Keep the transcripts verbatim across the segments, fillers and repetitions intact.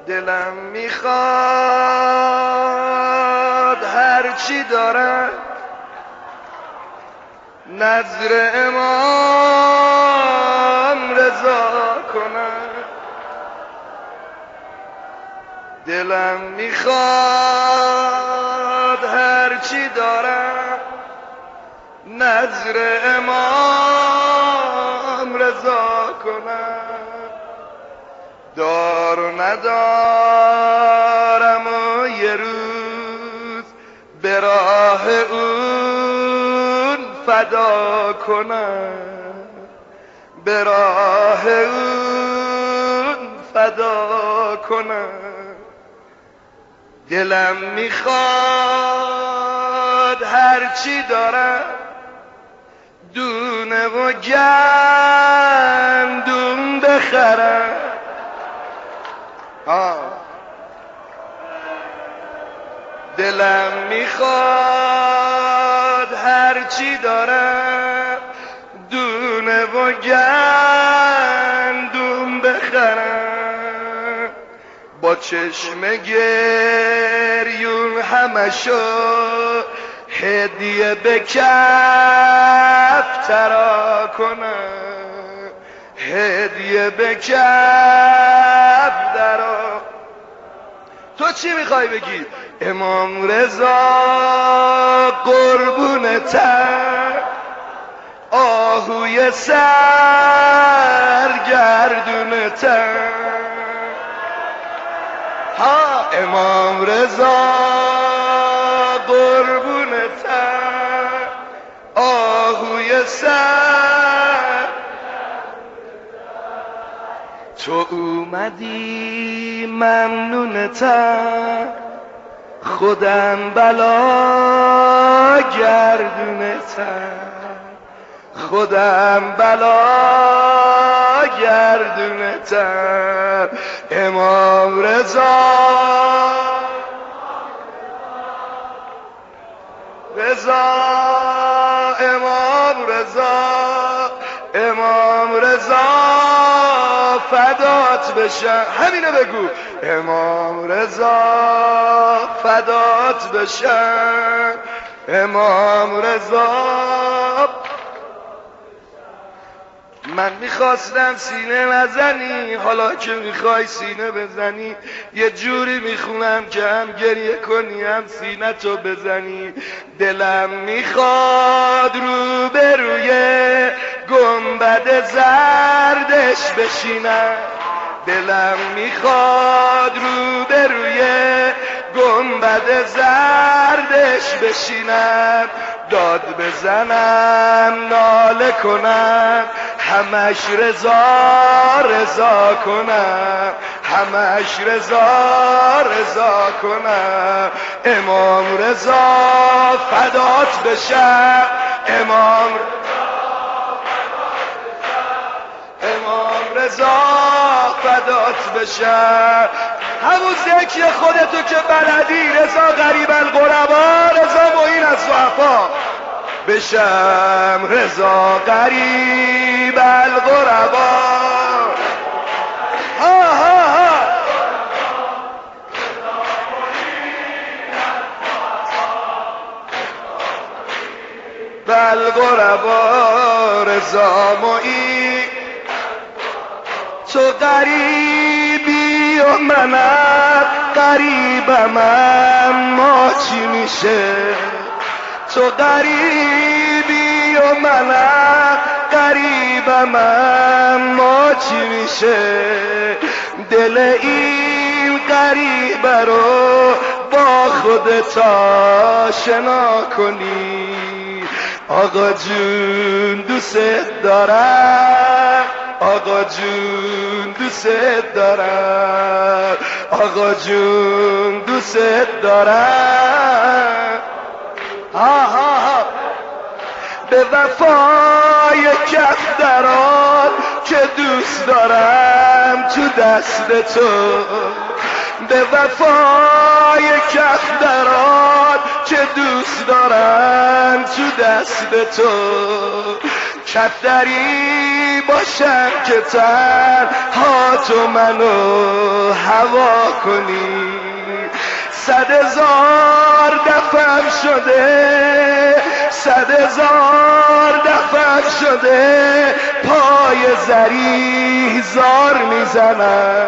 دلم میخواد هرچی دارم نظر امام رضا کنم. دلم میخواد هرچی دارم نظر امام رضا کنم. دار و ندارم و یه روز به راه اون فدا کنم، به راه اون فدا کنم. دلم میخواد هرچی دارم دونه و گندم بخرم. آه. دلم میخواد هرچی دارم دونه و گندم بخرم. با چشم گریون همشو هدیه به کف ترا کنم، هدیه به کف درا. تو چی میخوای بگی؟ امام رضا قربونتم، آهوی سرگردونتم. ها امام رضا قربونتم، آهوی سر. تو اومدی ممنونتم، خودم بلا گردونتم، خودم بلا گردونتم. امام رضا رضا امام رضا امام رضا فدات بشم. همینو بگو. امام رضا فدات بشم، امام رضا. من میخواستم سینه نزنی، حالا که میخوای سینه بزنی یه جوری میخونم که هم گریه کنی هم سینه تو بزنی. دلم میخواد رو به روی گنبد زردش بشینم، دلم میخواد رو به روی گنبد زردش بشینم. داد بزنم ناله کنم همش رضا رضا کنم، همش رضا رضا کنم. امام رضا فدات بشم، امام امام رضا فدات بشم. همون ذکر خودتو که بلدی، رضا غریب الغربا، رضا معین از ضعفا بشم، رضا غریب الغربا. ها ها ها بالغربا رضا معین. تو غریبی و منم غریبم، اما چی میشه؟ تو غریبی و منم غریبم، اما چی میشه؟ دل این غریب رو با خودت آشنا کنی. آقا جون دوست دارم، آقا جون دوست دارم، آقا جون دوست دارم. ها ها ها به وفای کف درات که دوست دارم تو دست تو، به وفای کف درات که دوست دارم تو دست تو. کفتری باشم که تنها تو منو هوا کنی. صد هزار دفعم شده، صد هزار دفعم شده پای زری زار میزنم.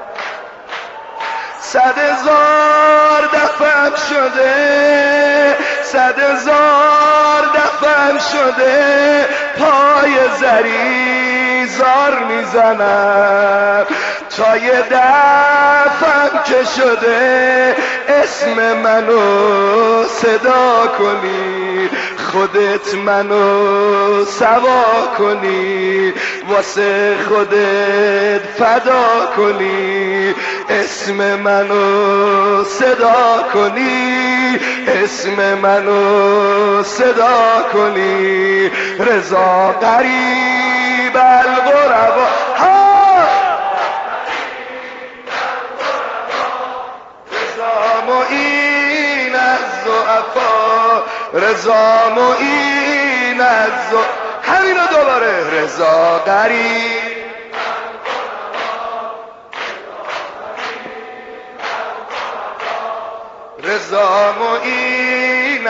صد هزار دفعم شده، صد هزار دفعم شده پای زری زار میزنم. تا یه دفعم که شده اسم منو صدا کنی، خودت منو سوا کنی، واسه خودت فدا کنی، اسم منو صدا کنی، اسم منو صدا کنی. رضا غریب الغربا رضا معین از ضعفا، رضا معین از ضعفا. همینو دوباره. رضا غریب رضا معین،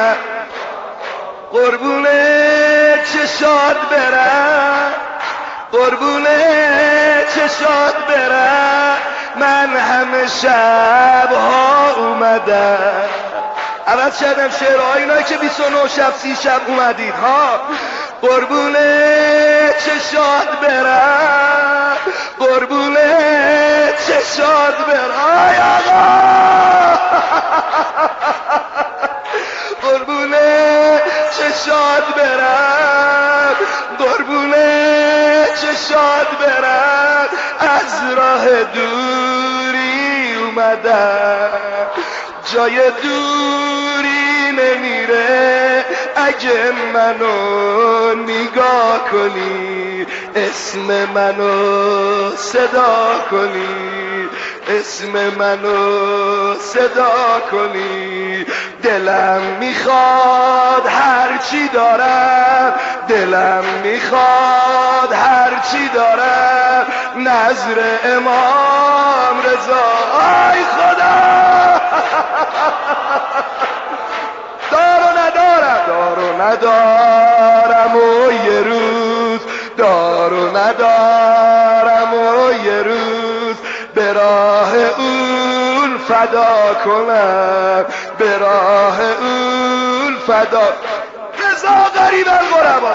قربون چشات برم، قربون چشات برم. من همه شبها اومدم، عوض شدم شعرهای اینایی که بیست و نه شب سی شب اومدید ها. قربون چشات برم، قربون چشات برم. آی آقا قربون چشات برم، قربون چشات برم. از راه دوری اومدم، جای دوری نمیره اگه منو نگاه کنی، اسم منو صدا کنی، اسم منو صدا کنی. دلم میخواد هرچی دارم، دلم میخواد هرچی دارم نظر امام رضا. آی خدا دار و ندارم، دار و ندارم و یه روز، دار و ندارم و یه روز به راه اون فدا کنم، به راه اون فدا. رضا غریب الغربا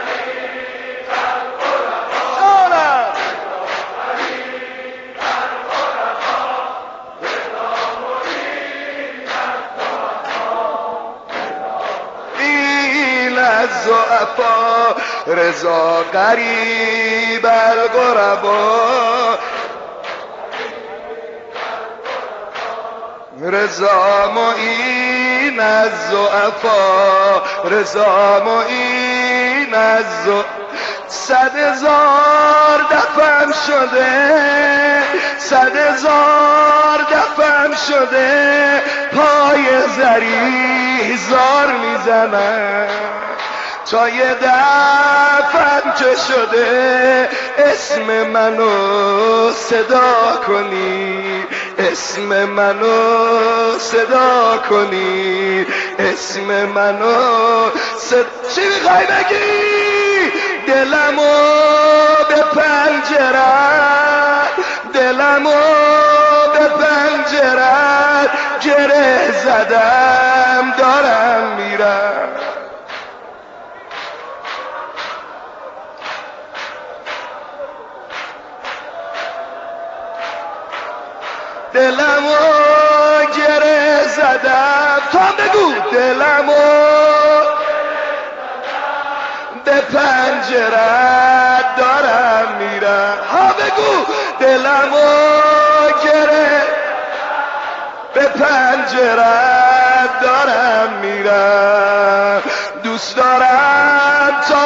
الضعفا، رضا غریب الغربا، رضا معین از ضعفا، رضا معین از ضعفا. صد هزار دفعم شده، صد هزار دفعم شده پای زری زار میزنم. تا یه دفعم که شده اسم منو صدا کنی، اسم منو صدا کنی، اسم منو صدا. چی میخوای بگی؟ دلمو به پنجرت، دلمو به پنجرت گره زدم دارم میرم. دلمو گره زدم، تو هم بگو. دلمو به پنجرت دارم میرم. ها بگو. دلمو گره به پنجرت دارم میرم. دوست دارم تا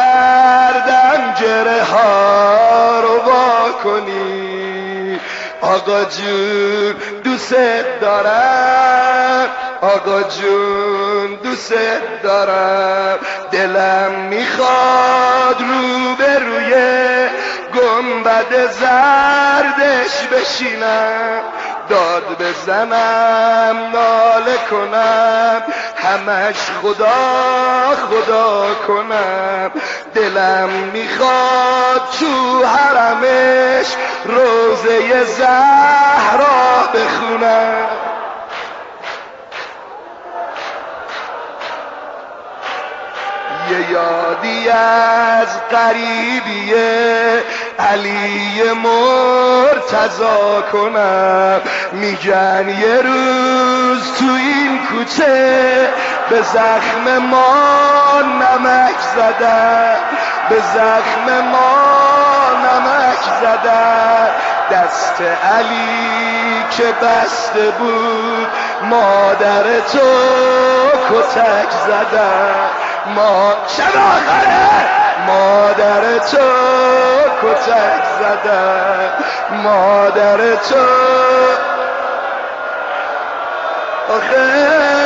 برمیگردم گره ها رو وا کنی. آقا جون دوست دارم، آقا جون دوست دارم، دلم میخواد رو به روی گنبد زردش بشینم، داد بزنم ناله کنم، همش خدا خدا کنم، دلم میخواد تو حرمش روزه زهرا بخونم. یه یادی از قریبیه علی مرتضا کنم، میگن یه روز تو این کوچه به زخم ما نمک زدن، به زخم ما نمک زدن، دست علی که بسته بود مادر تو کتک زدن، ما شب آخره مادر تو کتک زدن، مادر تو آخه